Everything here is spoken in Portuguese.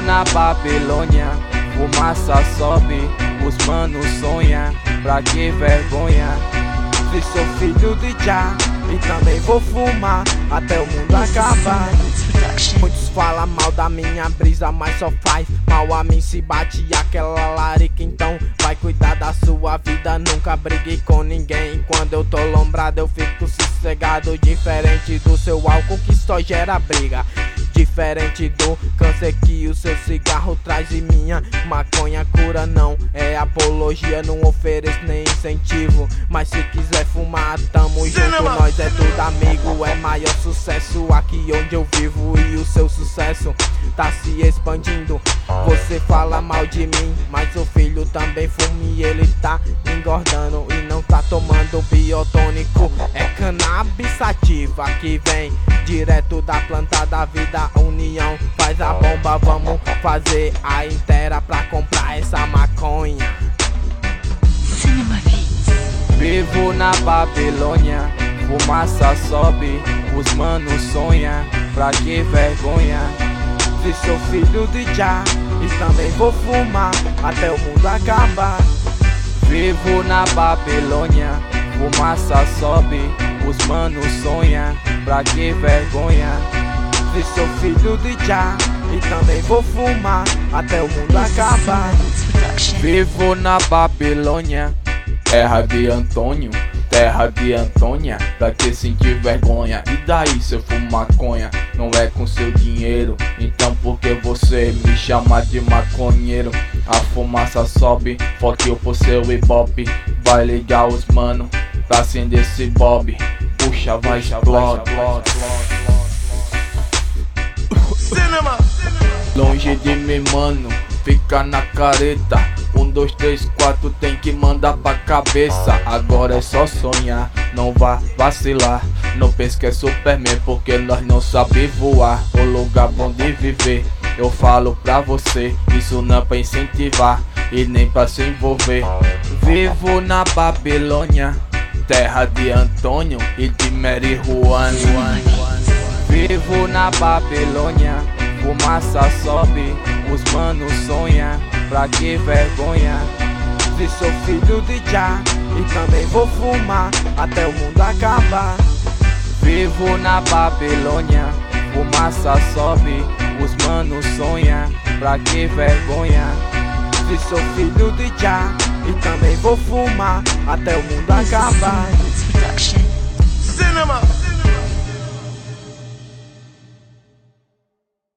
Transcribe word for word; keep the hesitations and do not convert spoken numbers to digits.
na Babilônia, fumaça sobe, os manos sonha, pra que vergonha? Se sou filho de Jah, e também vou fumar até o mundo acabar. Muitos falam mal da minha brisa, mas só faz mal a mim se bate aquela larica. Então vai cuidar da sua vida, nunca brigue com ninguém. Quando eu tô lombrado eu fico sossegado, diferente do seu álcool que só gera briga. Diferente do câncer que o seu cigarro traz, e minha maconha cura não é apologia, não ofereço nem incentivo. Mas se quiser fumar, tamo junto, nós é tudo amigo. É maior sucesso aqui onde eu vivo, e o seu sucesso tá se expandindo. Você fala mal de mim, mas o filho também fuma e ele tá engordando e não tá tomando biotônico. É cannabis sativa que vem direto da planta da vida. União faz a bomba, vamos fazer a inteira pra comprar essa maconha. Cinema Beats. Vivo na Babilônia, fumaça sobe, os manos sonha, pra que vergonha? Se sou filho de Jah, e também vou fumar até o mundo acabar. Vivo na Babilônia, fumaça sobe, os manos sonha, pra que vergonha? Se sou filho de Jah, e também vou fumar até o mundo acabar. Vivo na Babilônia, terra de Antônio, terra de Antônia, pra que sentir vergonha? E daí se eu fumo maconha, não é com seu dinheiro, então por que você me chama de maconheiro? A fumaça sobe, forte eu por seu ibope, vai ligar os mano pra acender esse bob. Puxa, vai, explode. Longe de mim, mano, fica na careta. Um, dois, três, quatro, tem que mandar pra cabeça. Agora é só sonhar, não vá vacilar. Não pense que é Superman, porque nós não sabe voar. O lugar bom de viver, eu falo pra você, isso não é pra incentivar e nem pra se envolver. Vivo na Babilônia, terra de Antônio e de marihuana. Vivo na Babilônia, fumaça sobe, os manos sonha, pra que vergonha? Se sou filho de Jah, e também vou fumar até o mundo acabar. Vivo na Babilônia, fumaça sobe, os manos sonha, pra que vergonha? Se sou filho de Jah, e também vou fumar até o mundo acabar. Cinema.